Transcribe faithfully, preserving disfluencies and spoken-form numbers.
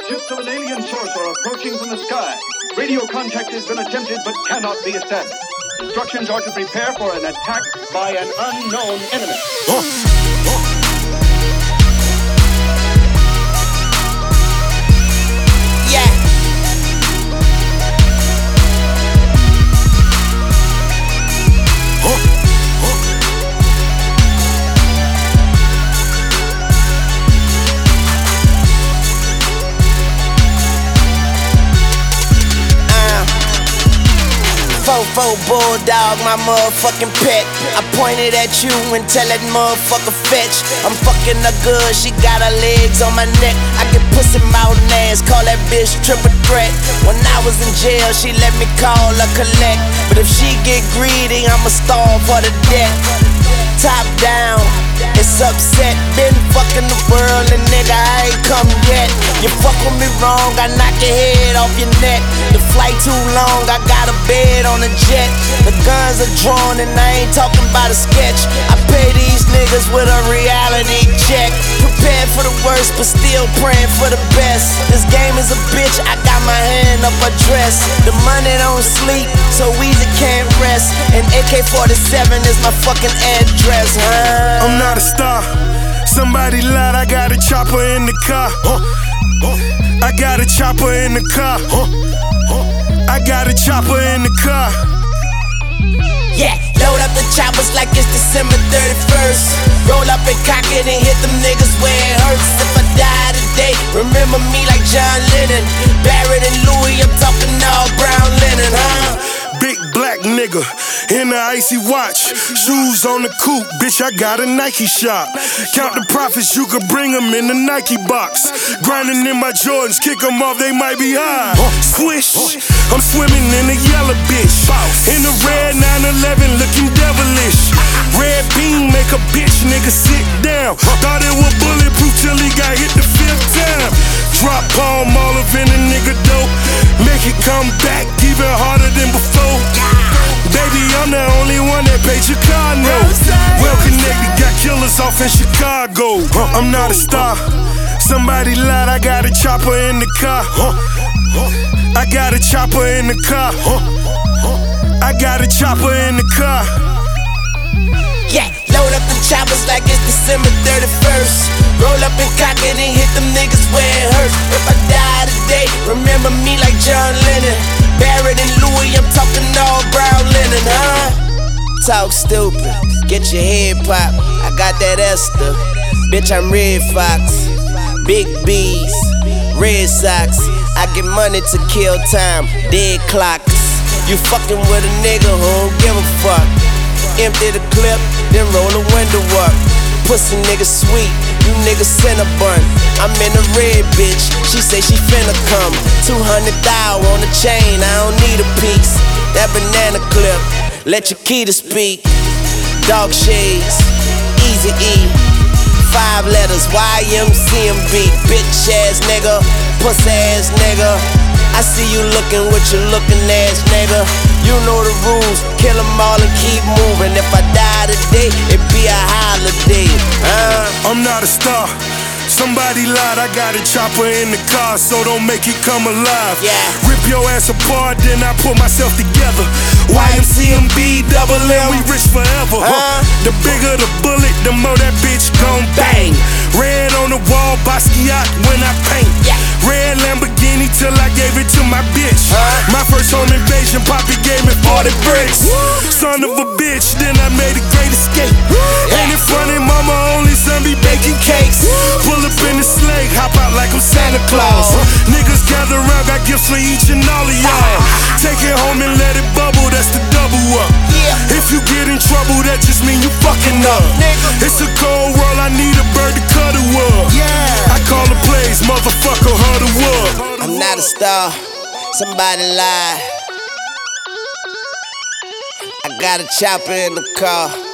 Ships of an alien source are approaching from the sky. Radio contact has been attempted but cannot be established. Instructions are to prepare for an attack by an unknown enemy. Oh. Oh. Fofo bulldog, my motherfucking pet. I pointed at you and tell that motherfucker fetch. I'm fucking her good, she got her legs on my neck. I get pussy mouth and ass, call that bitch triple threat. When I was in jail, she let me call her collect. But if she get greedy, I'ma starve for the debt. Top down, it's upset. Been fucking the world and nigga, I ain't come yet. You fuck with me wrong, I knock your head off your neck. The flight too long, I got a bed on a jet. The guns are drawn and I ain't talking about a sketch. I pay these niggas with a reality check. Prepared for the worst, but still praying for the best. This game is a bitch, I got my hand up her dress. The money don't sleep, so easy can't rest. And A K forty-seven is my fucking address, huh? I'm not a star, somebody lied, I got a chopper in the car. Huh? Huh? I got a chopper in the car. Huh? Huh? I got a chopper in the car. Yeah, load up the choppers like it's December thirty-first. Roll up and cock it and hit them niggas where it hurts. If I die today, remember me like John Lennon. Barrett and Louis, I'm talking all brown linen, huh? Big black nigga in the icy watch, shoes on the coupe, bitch, I got a Nike shop. Count the profits, you could bring them in the Nike box. Grinding in my Jordans, kick them off, they might be high. Swish, I'm swimming in the yellow bitch. In the red nine eleven, looking devilish. Red beam make a bitch nigga sit down. Thought it was bulletproof till he got hit the fifth time. Drop palm olive in a nigga dope. Make it come back even harder than before. Baby, I'm the only one that paid your car note. Well connected, got killers off in Chicago. Huh, I'm not a star, somebody lied, I got a chopper in the car. Huh, I got a chopper in the car. Huh, I got a chopper in the car. Yeah, load up the choppers like it's December thirty-first. Roll up and cock it and hit them niggas where it hurts. If I die today, remember me like John Lennon. Barrett and Louis, I'm talking all brown linen, huh? Talk stupid, get your head popped. I got that Esther, bitch, I'm Red Fox. Big B's, Red Sox. I get money to kill time, dead clocks. You fucking with a nigga who don't give a fuck. Empty the clip, then roll the window up. Pussy nigga sweet, you niggas Cinnabon. I'm in a red bitch, she say she finna come. Two hundred thou on the chain, I don't need a piece. That banana clip, let your key to speak. Dog shades, Easy E. Five letters, Y M C M B. Bitch ass nigga, pussy ass nigga. I see you looking with your looking ass nigga. You know the rules, kill them all and keep moving. If I die today, it be a holiday, huh? I'm not a star, somebody lied, I got a chopper in the car, so don't make it come alive. Yeah. Rip your ass apart, then I put myself together. Y M C M B, double M, we rich forever. Huh? The bigger the bullet, the more that bitch gon' bang. Red on the wall, Basquiat when I paint. Yeah. Red Lamborghini till I gave it to my bitch. Huh? My first home invasion, Poppy gave me forty bricks. Woo. Son of a bitch, then I made a great escape. Yeah. Ain't it funny, mama only son be baking cakes. Woo. Pull up in the sleigh, hop out like I'm Santa Claus. Uh. Niggas gather around, got gifts for each and all of y'all. Ah. Take it home and let it bubble, that's the double up. Yeah. If you get in trouble, that just mean you fucking up. Nigga. It's a cold world, I need a bird to cut a wood. Yeah. I call the plays, motherfucker, her the wood. I'm not a star, somebody lied. I got a chopper in the car.